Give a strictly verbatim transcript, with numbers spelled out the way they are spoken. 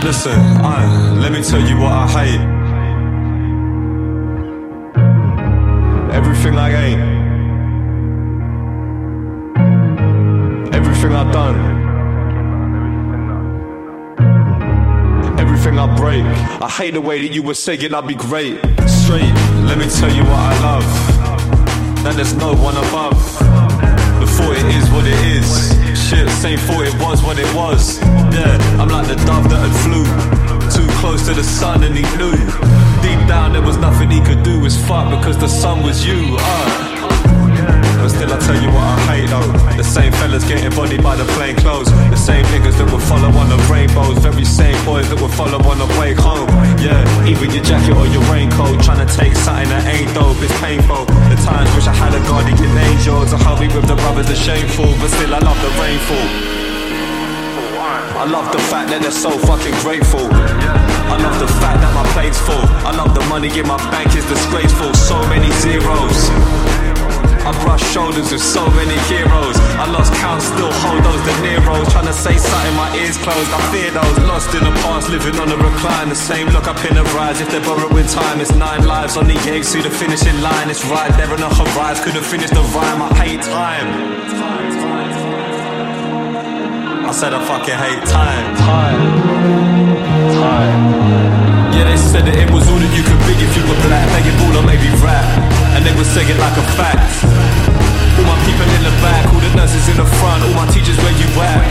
Listen, uh, let me tell you what I hate. Everything I ain't, everything I've done, everything I break. I hate the way that you were saying I'd be great. Straight, let me tell you what I love, that there's no one above. Before it is what it is, shit, same thought it was what it was. Yeah, I'm like the dove that had flew too close to the sun and he knew. Deep down there was nothing he could do, was fuck because the sun was you. uh. But still I tell you what I hate though, the same fellas getting bodied by the plain clothes, the same niggas that would follow on the rainbows, very same boys that would follow on the way home. Yeah, even your jacket or your raincoat, trying to take something that ain't dope, it's painful. The times wish I had a guardian angel to help me with the brothers are shameful, but still I love the rainfall. I love the fact that they're so fucking grateful. I love the fact that my plate's full. I love the money in my bank is disgraceful. So many zeros, I brush shoulders with so many heroes. I lost count, still hold those De Niro's. Trying to say something, my ears closed. I fear those lost in the past, living on a recline. The same look up in the rise, if they're borrowing time. It's nine lives on the edge to the finishing line. It's right there on the horizon, couldn't finish the rhyme. I hate time. I said I fucking hate time. Time. Time. Yeah, they said that it was all that you could be if you were black. Make it ball or maybe rap, and they would say it like a fact. All my people in the back, all the nurses in the front, all my teachers where you at.